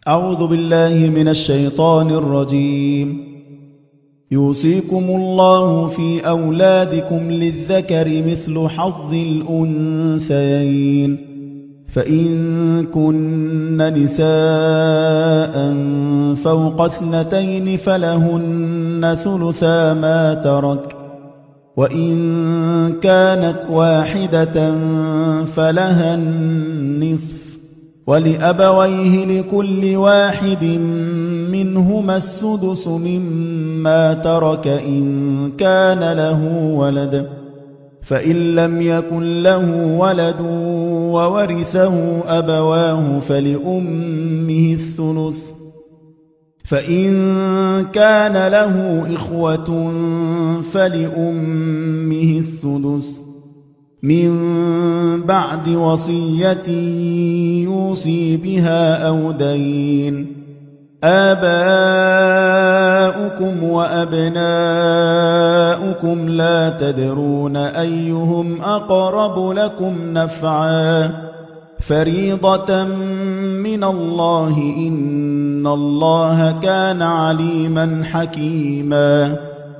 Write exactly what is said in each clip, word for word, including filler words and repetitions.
أعوذ بالله من الشيطان الرجيم. يوصيكم الله في أولادكم للذكر مثل حظ الأنثيين، فإن كن نساء فوق اثنتين فلهن ثلثا ما ترك، وإن كانت واحدة فلها النصف، ولأبويه لكل واحد منهما السدس مما ترك إن كان له ولد، فإن لم يكن له ولد وورثه أبواه فلأمه الثلث، فإن كان له إخوة فلأمه السدس من بعد وصية يوصي بها أو دين. آباؤكم وأبناؤكم لا تدرون أيهم أقرب لكم نفعا، فريضة من الله إن الله كان عليما حكيما.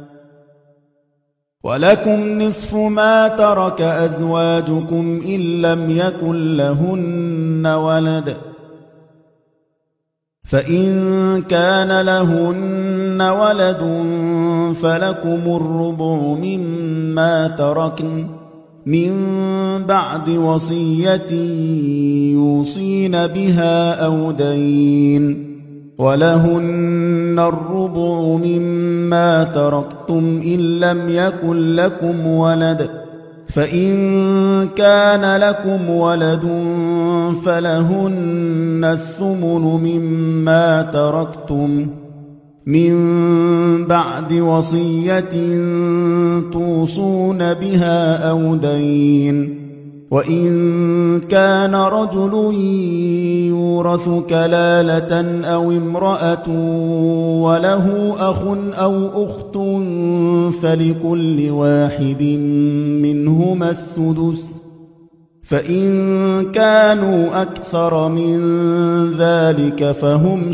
ولكم نصف ما ترك أزواجكم إن لم يكن لهن ولد، فإن كان لهن ولد فلكم الربع مما تركن من بعد وصية يوصين بها أو دين، ولهن الربع مما تركتم إن لم يكن لكم ولد، فإن كان لكم ولد فلهن الثمن مما تركتم من بعد وصية توصون بها أو دين. وإن كان رجل يورث كلالة أو امرأة وله أخ أو أخت فلكل واحد منهما السدس، فإن كانوا أكثر من ذلك فهم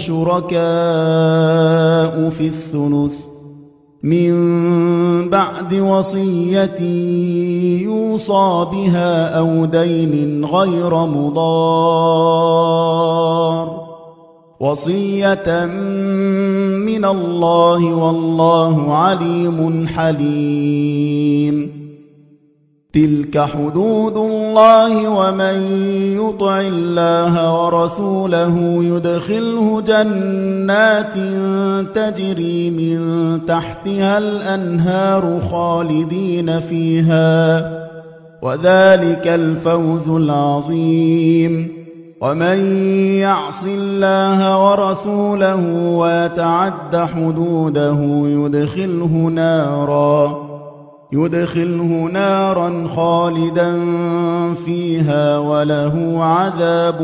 شركاء في الثلث من بعد وصية يوصى بها أو دين غير مضار، وصية من الله والله عليم حليم. تلك حدود الله، ومن يطع الله ورسوله يدخله جنات تجري من تحتها الأنهار خالدين فيها، وذلك الفوز العظيم. ومن يعص الله ورسوله ويتعد حدوده يدخله نارا يدخله نارا خالدا فيها وله عذاب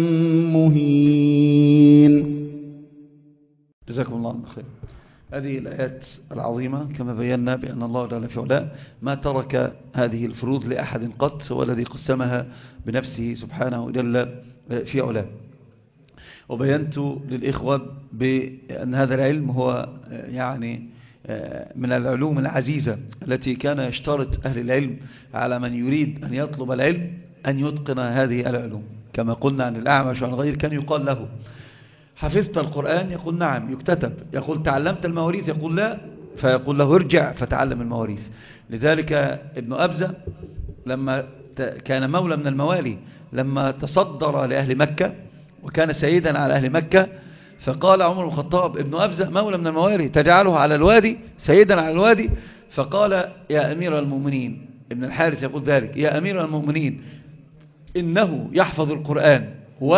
مهين. جزاكم الله خير. هذه الآيات العظيمة كما بينا بأن الله جل في علاه ما ترك هذه الفروض لأحد قط، هو الذي قسمها بنفسه سبحانه جل في علاه. وبينت للإخوة بأن هذا العلم هو يعني من العلوم العزيزة التي كان يشترط أهل العلم على من يريد أن يطلب العلم أن يتقن هذه العلوم. كما قلنا عن الأعمش وعن غير كان يقال له حفظت القرآن؟ يقول نعم يكتتب. يقول تعلمت المواريث؟ يقول لا، فيقول له ارجع فتعلم المواريث. لذلك ابن أبزة لما كان مولى من الموالي لما تصدر لأهل مكة وكان سيدا على أهل مكة، فقال عمر بن الخطاب ابن أبزة مولى من الموالي تجعله على الوادي سيدا على الوادي، فقال يا أمير المؤمنين، ابن الحارث يقول ذلك، يا أمير المؤمنين إنه يحفظ القرآن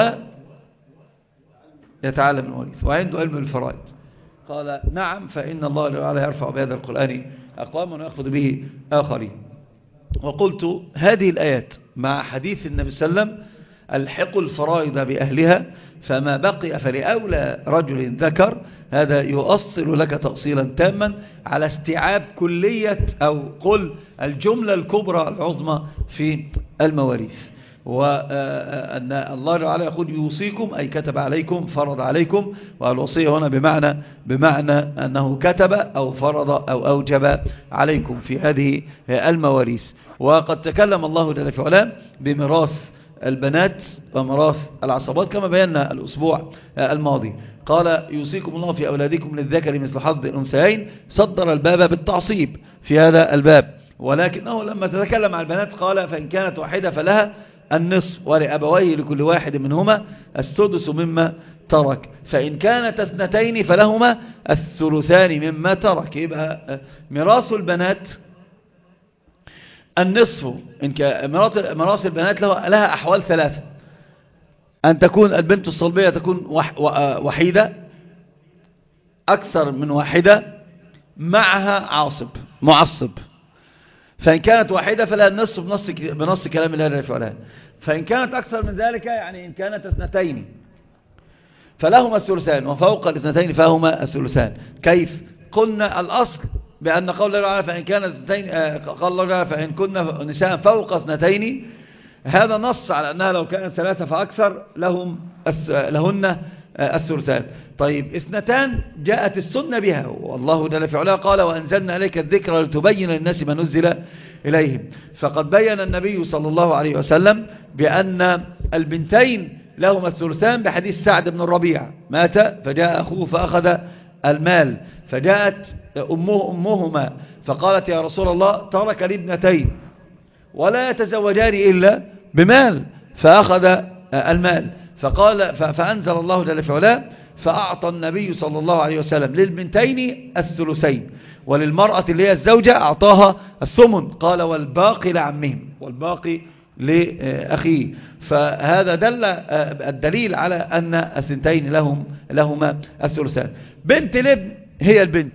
ويتعلم المواريث وعنده علم الفرائض. قال نعم، فإن الله تعالى يرفع بهذا القرآن أقواما ويخفض به آخرين. وقلت هذه الآيات مع حديث النبي صلى الله عليه وسلم الحقوا الفرائض بأهلها فما بقي فلأولى رجل ذكر، هذا يؤصل لك تأصيلا تاما على استيعاب كلية أو قل الجملة الكبرى العظمى في المواريث. وأن الله تعالى يقول يوصيكم أي كتب عليكم فرض عليكم، والوصية هنا بمعنى بمعنى أنه كتب أو فرض أو أوجب عليكم في هذه المواريث. وقد تكلم الله جل في علاه بميراث البنات وميراث العصبات كما بينا الأسبوع الماضي. قال يوصيكم الله في أولادكم للذكر مثل حظ الأنثيين، صدر الباب بالتعصيب في هذا الباب، ولكنه لما تتكلم عن البنات قال فإن كانت واحدة فلها النصف ولأبويه لكل واحد منهما السدس مما ترك، فإن كانت اثنتين فلهما الثلثان مما ترك. يبقى ميراث البنات النصف. إن ميراث البنات لها أحوال ثلاثة: أن تكون البنت الصلبية تكون وحيدة، أكثر من واحدة، معها عاصب معصب. فإن كانت واحدة فلها النصف بنص, بنص كلام الله جل وعلا. فإن كانت أكثر من ذلك يعني إن كانت اثنتين فلهما الثلثان، وفوق الاثنتين فهما الثلثان. كيف؟ قلنا الأصل بأن قول الله تعالى فإن كانت اثنتين، قال الله تعالى فإن كنا نساء فوق اثنتين، هذا نص على أنها لو كانت ثلاثة فأكثر لهم لهن الثلثان. طيب اثنتان جاءت السنة بها، والله جل في علاه قال وأنزلنا عليك الذكر لتبين للناس ما نزل إليهم. فقد بين النبي صلى الله عليه وسلم بأن البنتين لهما الثلثان بحديث سعد بن الربيع مات فجاء أخوه فأخذ المال، فجاءت أمه أمهما فقالت يا رسول الله ترك لي ابنتين ولا يتزوجان إلا بمال، فأخذ المال. فقال فأنزل الله جل في علاه فأعطى النبي صلى الله عليه وسلم للبنتين الثلثين، وللمرأة اللي هي الزوجة أعطاها الثمن، قال والباقي لعمهم والباقي لأخيه. فهذا دل الدليل على أن الثنتين لهم لهما الثلثان. بنت الابن هي البنت،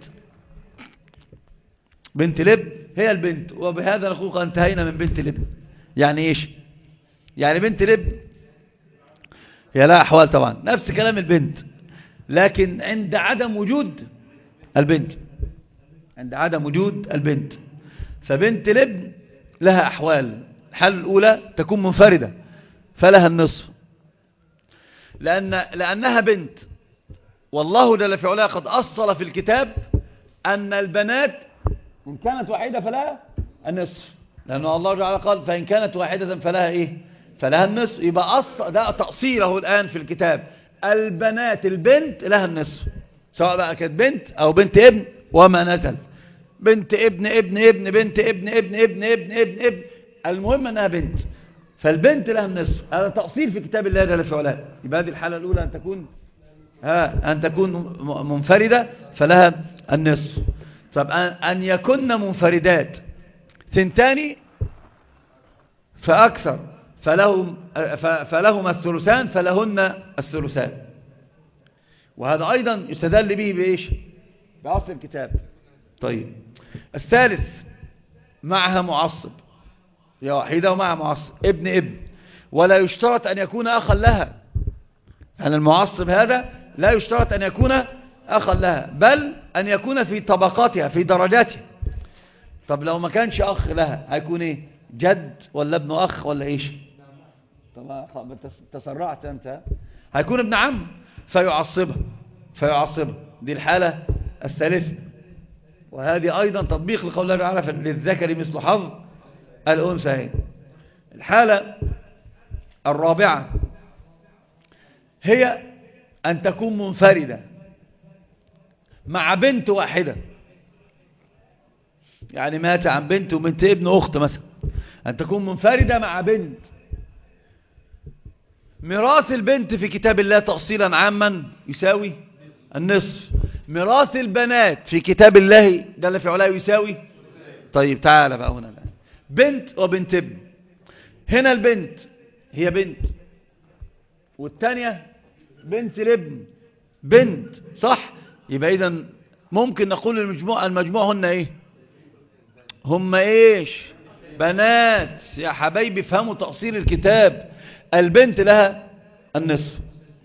بنت الابن هي البنت. وبهذا نقول انتهينا من بنت الابن. يعني ايش؟ يعني بنت الابن هي لها أحوال طبعا نفس كلام البنت، لكن عند عدم وجود البنت عند عدم وجود البنت فبنت الابن لها أحوال. الحالة الأولى تكون منفردة فلها النصف، لأن لأنها بنت، والله جل في علاه قد أصل في الكتاب أن البنات إن كانت واحدة فلها النصف، لأنه الله تعالى قال فإن كانت واحدة فلها إيه؟ فلها النصف. يبقى أصل ده تأصيله الآن في الكتاب، البنات البنت لها النصف، سواء بقى كانت بنت أو بنت ابن وما نزل، بنت ابن ابن ابن بنت ابن ابن ابن ابن ابن ابن المهم أنها بنت، فالبنت لها النصف. هذا تأصيل في كتاب الله جل في علاه. يبقى هذه الحالة الأولى أن تكون ها أن تكون منفردة فلها النصف. طب أن يكون منفردات ثنتان فأكثر فلهم فلهما الثلثان فلهن الثلثان. وهذا أيضا يستدل به بإيش؟ بأصل الكتاب. طيب الثالث معها معصب، هي وحيدة ومعها معصب ابن ابن، ولا يشترط أن يكون أخا لها. يعني المعصب هذا لا يشترط أن يكون أخا لها، بل أن يكون في طبقاتها في درجاتها. طب لو ما كانش أخ لها هيكون إيه؟ جد ولا ابن أخ ولا إيش؟ طب تسرعت أنت، هيكون ابن عم فيعصبها فيعصبها دي الحالة الثالثة. وهذه أيضا تطبيق لقول الله تعالى للذكر مثل حظ الأنثيين. الحالة الرابعة هي أن تكون منفردة مع بنت واحدة، يعني مات عن بنت وبنت ابن أخت مثلا، أن تكون منفردة مع بنت. ميراث البنت في كتاب الله تأصيلا عاما يساوي النصف، ميراث البنات في كتاب الله جل في علاه يساوي. طيب تعال بقى هنا الآن بنت وبنت ابن. هنا البنت هي بنت والتانية بنت الابن بنت، صح؟ يبقى إذن ممكن نقول المجموع المجموع هن ايه؟ هم ايش؟ بنات. يا حبايبي فهموا تأصيل الكتاب. البنت لها النصف،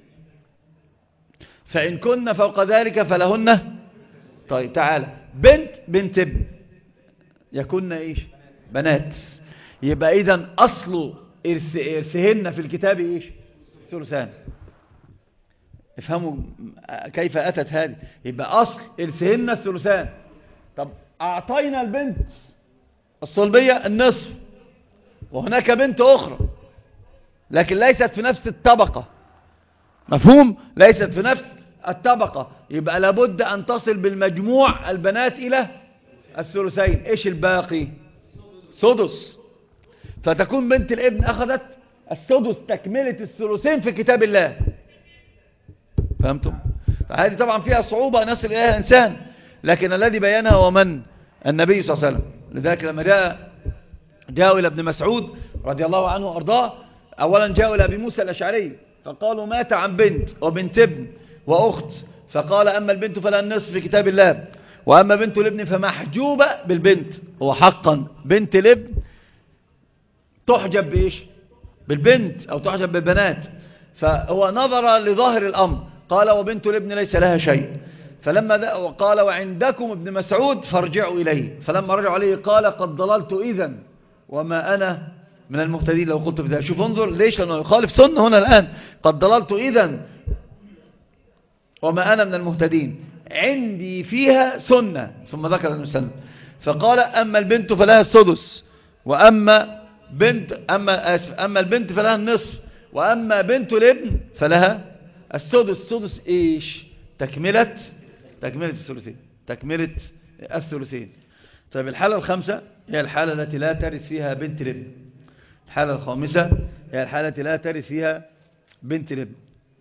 فإن كنا فوق ذلك فلهن. طيب تعالى بنت بنت ابن يكون ايش؟ بنات. يبقى إذن أصل إرث إرثهن في الكتاب إيش؟ ثلثان. افهموا كيف أتت هذه. يبقى أصل إرثهن الثلثان. طب أعطينا البنت الصلبية النصف، وهناك بنت أخرى لكن ليست في نفس الطبقة، مفهوم؟ ليست في نفس الطبقة، يبقى لابد أن تصل بالمجموع البنات إلى الثلثين. إيش الباقي؟ سدس. فتكون بنت الابن أخذت السدس تكملة الثلثين في كتاب الله. فهمتم؟ هذه طبعا فيها صعوبة أن يصل إليها إنسان، لكن الذي بينها هو من؟ النبي صلى الله عليه وسلم. لذلك لما جاء جاءوا إلى ابن مسعود رضي الله عنه وأرضاه، أولا جاءوا إلى أبي موسى الأشعري فقالوا مات عن بنت وبنت ابن وأخت، فقال أما البنت فلا النصف في كتاب الله، وأما بنت الابن فمحجوبة بالبنت. هو حقا بنت الابن تحجب بإيش؟ بالبنت أو تحجب بالبنات. فهو نظر لظاهر الأمر قال وبنت الابن ليس لها شيء. فلما وقال وعندكم ابن مسعود فارجعوا إليه، فلما رجعوا عليه قال قد ضللت إذن وما أنا من المهتدين لو قلت بذلك. شوف انظر ليش، لأنه يخالف سنة هنا الآن. قد ضللت إذن وما أنا من المهتدين، عندي فيها سنة. ثم ذكر المسند فقال أما البنت فلها السدس، وأما بنت أما, أما البنت فلها النصف، وأما بنت الابن فلها السدس. السدس إيش؟ تكملة تكملة الثلثين تكملة الثلثين. طيب الحالة الخامسة هي الحالة التي لا ترث فيها بنت الابن. الحالة الخامسة هي الحالة التي لا ترث فيها بنت الابن.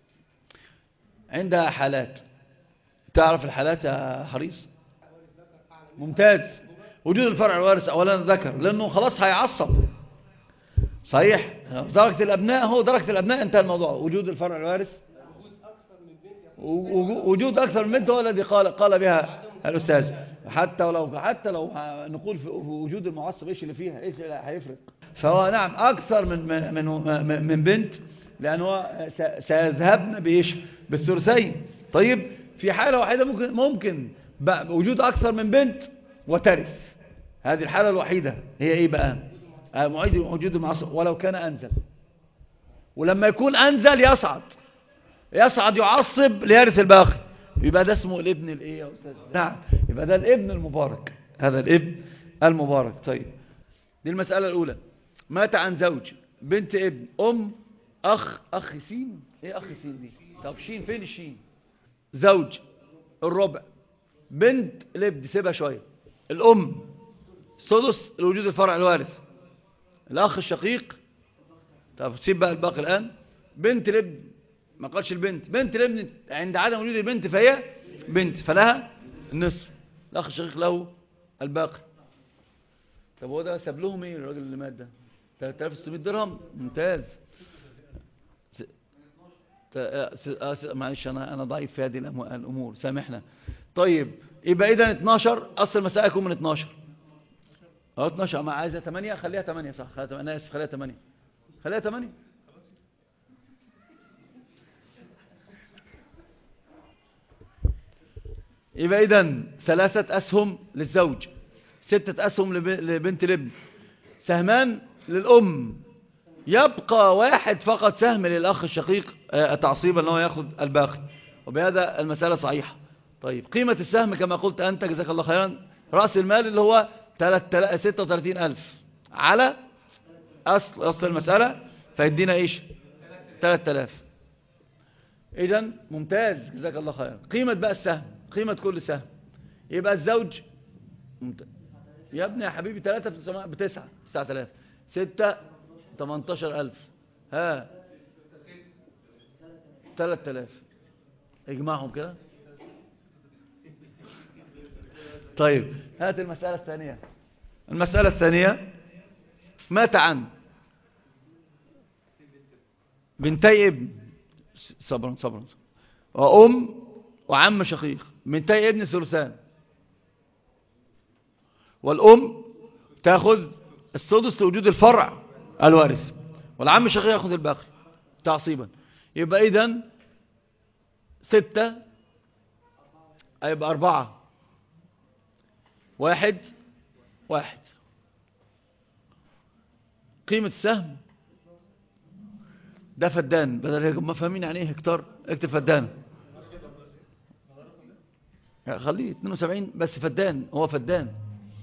عندها حالات. تعرف الحالات يا حريص؟ ممتاز. وجود الفرع الوارث أولا ذكر، لأنه خلاص هيعصب. صحيح في درجة الأبناء، هو درجة الأبناء انتهى الموضوع. وجود الفرع الوارث، وجود أكثر من بنت هو الذي قال قال بها الأستاذ. حتى ولو حتى لو نقول في وجود المعصب ايش اللي فيها، ايش اللي هيفرق. فهو نعم أكثر من من من, من بنت، لأنه سيذهبن بايش؟ بالثلثين. طيب في حالة واحدة ممكن ممكن وجود أكثر من بنت وترث. هذه الحالة الوحيدة هي ايه بقى؟ وجود المعصب ولو كان أنزل. ولما يكون أنزل يصعد يصعد يعصب ليرث الباقي، يبقى ده اسمه الابن الايه يا استاذ؟ نعم، يبقى ده الابن المبارك. هذا الابن المبارك. طيب دي المسألة الأولى. مات عن زوج، بنت ابن، أم، أخ. أخ سين؟ ايه أخ سين دي؟ طب شين فين الشين؟ زوج الربع، بنت الابن سيبها شوية، الأم سدس لوجود الفرع الوارث، الأخ الشقيق. طب سيب بقى الباقي الآن. بنت الابن ما قالش البنت، بنت الابن عند عدم وجود البنت فهي بنت فلها النصف، الأخ الشقيق له الباقي. طب هو ده ساب لهم ايه الراجل اللي مات ده؟ ثلاثة آلاف وستمائة درهم. ممتاز. س... س... معلش انا انا ضعيف في هذه الامور، سامحنا. طيب يبقى اذا اتناشر، اصل المساله يكون من اتناشر. اه اتناشر، ما عايزه ثمانية خليها ثمانية صح، خليها ثمانية. انا اسف، خليها ثمانية، خليها ثمانية. يبقى إذن ثلاثة أسهم للزوج، ستة أسهم لبنت الابن، سهمان للأم، يبقى واحد فقط سهم للأخ الشقيق تعصيبا أنه يأخذ الباقي. وبهذا المسألة صحيحة. طيب قيمة السهم كما قلت أنت جزاك الله خيرا، رأس المال اللي هو ستة وثلاثين ألف على أصل, أصل المسألة فيدينا إيش؟ ثلاثة آلاف. إذن ممتاز جزاك الله خيرا. قيمة بقى السهم، قيمة كل سهم يبقى الزوج ممتاز. يا ابني يا حبيبي ثلاثة بتسعة، تسعة آلاف، ستة تمنتاشر ألف، ها ثلاثة آلاف، اجمعهم كده. طيب هات المسألة الثانية. المسألة الثانية مات عن بنتي ابن، صبرا صبرا، وأم وعم شقيق، بنتي ابن ثلثان، والأم تأخذ السدس لوجود الفرع الوارث، والعم الشقيق يأخذ الباقي تعصيبا. يبقى إذن ستة، يبقى أربعة، واحد واحد. قيمة السهم ده فدان، بدل ما فاهمين يعني ايه هكتار اكتب فدان. خليه اتنين وسبعين بس فدان، هو فدان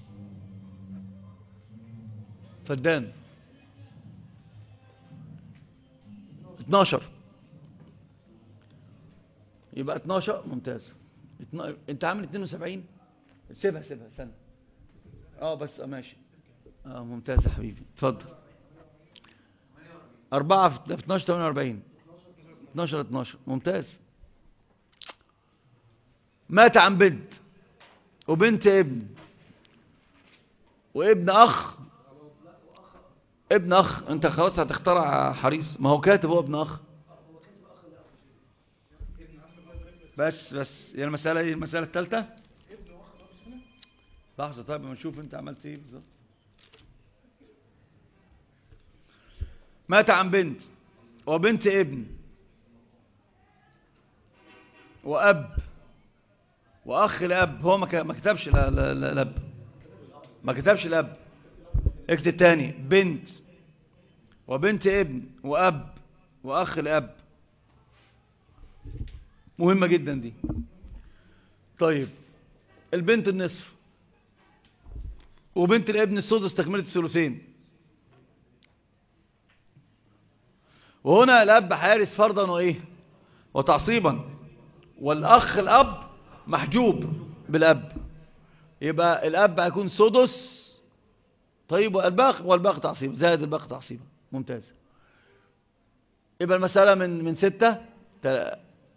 فدان اتناشر، يبقى اتناشر. ممتاز. اتنا... انت عامل اتنين وسبعين، سيبها سيبها سنة. اه بس اه ماشي. اه ممتاز يا حبيبي، اتفضل. أربعة في اتناشر تمانية وأربعين، اتناشر اتناشر. ممتاز. مات عن بنت وبنت ابن وابن أخ. ابن أخ، أنت خلاص هتخترع حريص، ما هو كاتب هو ابن أخ. بس بس يعني المسألة ايه؟ المسألة الثالثة. لحظة طيب ما نشوف أنت عملت ايه بالظبط. مات عن بنت وبنت ابن وأب وأخ الأب. هو ما كتبش الأب، ما كتبش الأب. اكتب تاني: بنت وبنت ابن وأب وأخ الأب. مهمة جدا دي. طيب البنت النصف وبنت الابن السدس تكملة الثلثين. وهنا الأب حارس فرضا وإيه وتعصيبا، والأخ الأب محجوب بالأب، يبقى الأب هيكون سدس. طيب والباقي والباقي تعصيب زائد الباقي تعصيبا. ممتاز. يبقى المسألة من من ستة تل...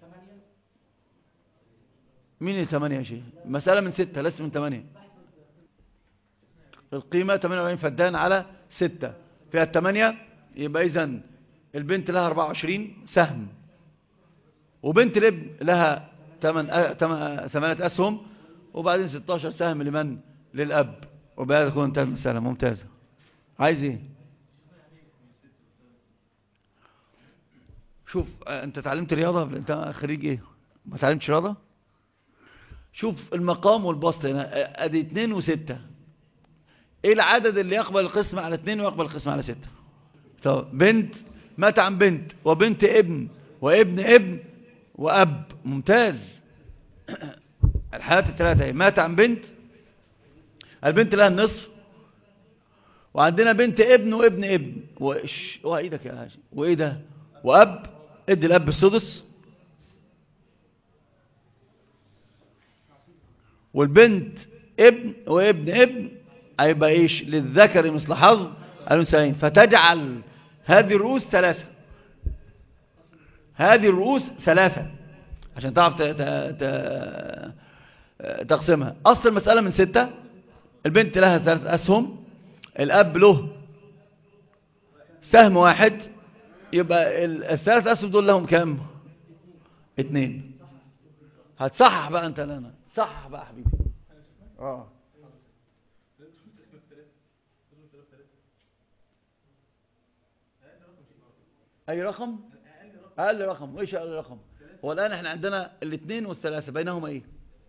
مين اللي ثمانية يا شيخ؟ المسألة من ستة لسه من ثمانية. القيمة ثمانية وأربعين فدان على ستة فيها الثمانية، يبقى إذن البنت لها أربعة وعشرين سهم، وبنت الابن لها ثمانية أسهم، وبعدين ستاشر سهم لمن؟ للأب. وبهذا تكون انتهت المسألة. ممتازة. عايز ايه؟ شوف انت تعلمت رياضة؟ انت خريج ايه؟ ما تعلمتش رياضة؟ شوف المقام والبسط هنا ادي اتنين وستة، ايه العدد اللي يقبل القسم على اتنين ويقبل القسم على ستة؟ طب بنت مات عن بنت وبنت ابن وابن ابن واب. ممتاز. الحالات الثلاثة اهي. مات عن بنت، البنت لها النصف، وعندنا بنت ابن وابن ابن وإيش وايدك يا هاشم وايه ده واب. ادي الاب السدس، والبنت ابن وابن ابن هيبقى ايش؟ للذكر مثل حظ الانثيين. فتجعل هذه الرؤوس ثلاثة، هذه الرؤوس ثلاثة عشان تعرف تقسمها. اصل المسألة من ستة، البنت لها ثلاث اسهم، الاب له سهم واحد، يبقى الثلاث اسهم دول لهم كام؟ اتنين. هتصحح بقى انت لنا، صحح بقى حبيبي. اه اي رقم؟ اقل رقم. وايش اقل رقم؟ هو الان احنا عندنا الاثنين والثلاثه بينهما ايه؟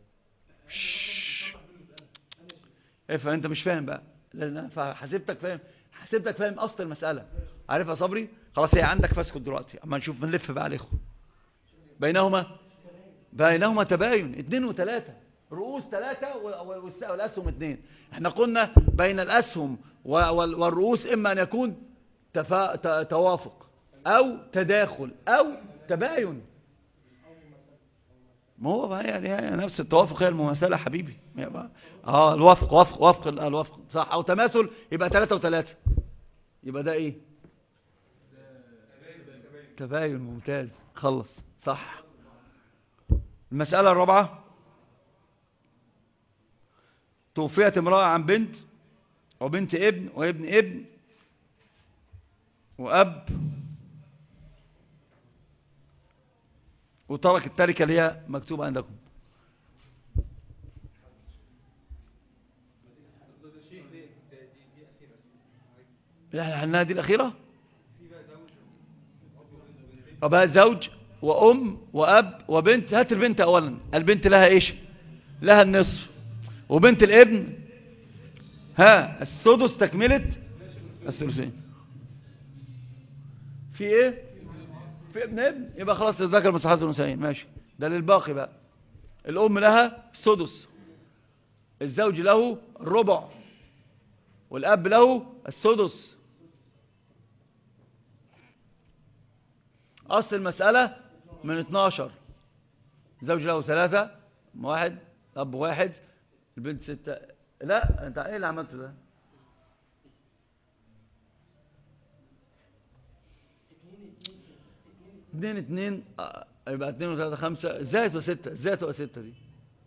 افهم انت مش فاهم بقى، لان حسبتك فاهم، حسبتك فاهم اصل المساله. عارف يا صبري؟ خلاص هي عندك فاسكت دلوقتي، اما نشوف بنلف بقى على الاخوه. بينهما بينهما تباين. اثنين وثلاثه، رؤوس ثلاثه والاسهم اثنين. احنا قلنا بين الاسهم والرؤوس اما ان يكون تفا... توافق او تداخل او تباين. ما هو بقى يعني نفس التوافق هي المماثله حبيبي. اه الوفق وفق وفق الوفق صح، او تماثل يبقى ثلاثة وثلاثة، يبقى ده ايه؟ تباين. ممتاز. خلص صح. المسألة الرابعة: توفيت امرأة عن بنت وبنت ابن وابن ابن وأب، وترك التركة اللي هي مكتوبة عندكم. احنا حلناها دي الأخيرة. وبقى زوج وأم وأب وبنت. هات البنت أولا. البنت لها إيش؟ لها النصف، وبنت الابن ها السدس تكملة الثلثين. في إيه؟ في ابن ابن يبقى خلاص الذكر مثل حظ الأنثيين. ماشي. ده للباقي بقى. الأم لها السدس، الزوج له الربع، والأب له السدس. أصل المسألة من اتناشر. الزوج له ثلاثة، واحد، أب واحد، البنت ستة. لا أنت إيه اللي عملته ده؟ اتنين اتنين يبقى اتنين وثلاثة خمسة. ازاي تبقى ستة؟ ازاي تبقى ستة دي؟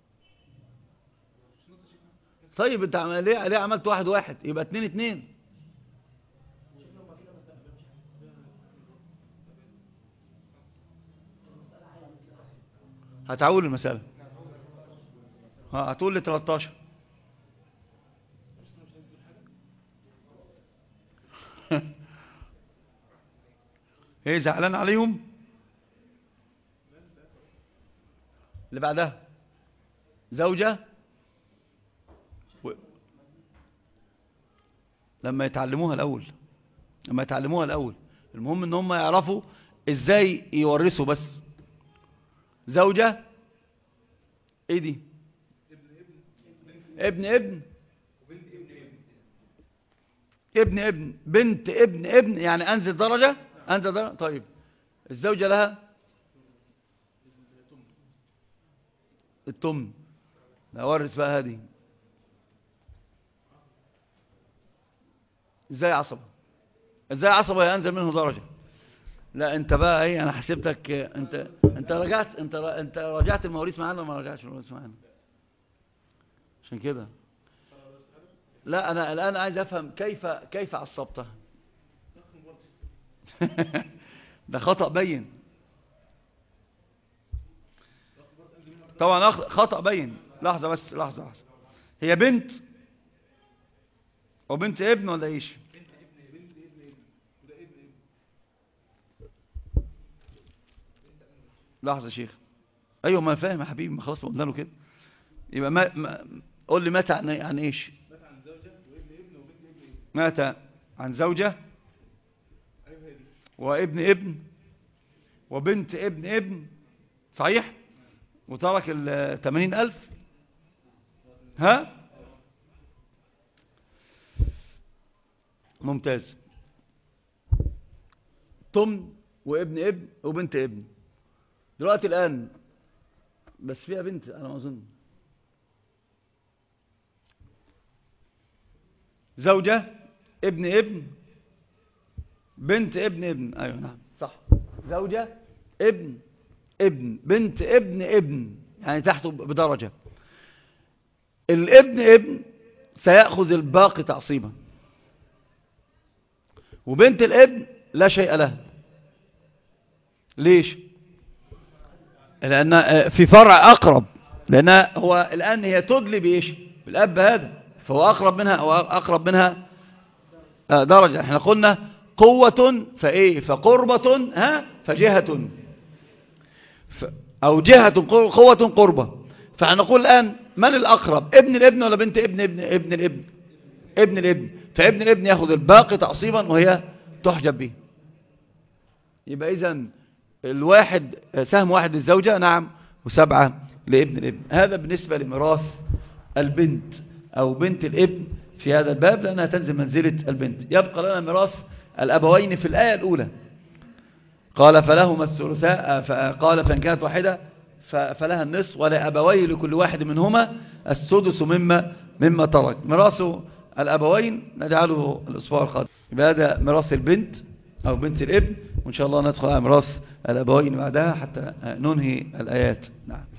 طيب انت عمل ليه ليه عملت واحد واحد؟ يبقى اتنين اتنين. هتعول المسألة. ها هتقول لي تلتاشر. ايه زعلان عليهم؟ اللي بعدها زوجة و... لما يتعلموها الأول لما يتعلموها الأول المهم ان هم يعرفوا ازاي يورثوا. بس زوجة ايه دي؟ ابن ابن ابن ابن بنت ابن ابن، يعني انزل درجة انزل درجة. طيب الزوجة لها التمن. نورث بقى هذه ازاي عصبة؟ ازاي عصبة ينزل منه درجة؟ لا انت بقى ايه، انا حسبتك انت انت رجعت انت انت رجعت المواريث معانا ولا ما رجعتش المواريث معانا؟ عشان كده لا انا الان عايز افهم كيف كيف عصبتها. ده خطأ بين طبعا، خطأ بين. لحظة بس لحظة لحظة. هي بنت وبنت ابن ولا ايش؟ لحظة يا شيخ. ايوه ما فاهم يا حبيبي، ما خلاص قلنا له كده. يبقى ما, ما قول لي مات عن عن ايش؟ مات عن زوجة وابن ابن وبنت ابن ابن، صحيح؟ وترك ال ثمانين ألف. ها ممتاز. تمن وابن ابن وبنت ابن. دلوقتي الآن بس فيها بنت أنا ما أظن. زوجة ابن ابن بنت ابن ابن. أيوة نعم صح. زوجة ابن ابن بنت ابن ابن، يعني تحته بدرجة. الابن ابن سيأخذ الباقي تعصيبا، وبنت الابن لا شيء لها. ليش؟ لأن في فرع أقرب، لأن هو الآن هي تدلي بإيش؟ بالأب هذا، فهو أقرب منها أو أقرب منها درجة. احنا قلنا قوة فإيه فقربة، ها فجهة ف أو جهة قوة قربة. فهنقول الآن من الأقرب، ابن الابن ولا بنت ابن ابن ابن الابن؟ ابن الابن. فابن الابن يأخذ الباقي تعصيبا وهي تحجب به. يبقى إذن الواحد سهم واحد للزوجة، نعم، وسبعة لابن الابن. هذا بالنسبة لميراث البنت أو بنت الابن في هذا الباب، لأنها تنزل منزلة البنت. يبقى لنا ميراث الأبوين في الآية الأولى. قال فلهما الثلثاء، قال فإن كانت واحدة فلها النصف ولأبويه لكل واحد منهما السدس مما مما ترك. ميراث الأبوين نجعله الأسبوع القادم. يبقى هذا ميراث البنت أو بنت الابن، وإن شاء الله ندخل على ميراث الأبوين بعدها حتى ننهي الآيات. نعم.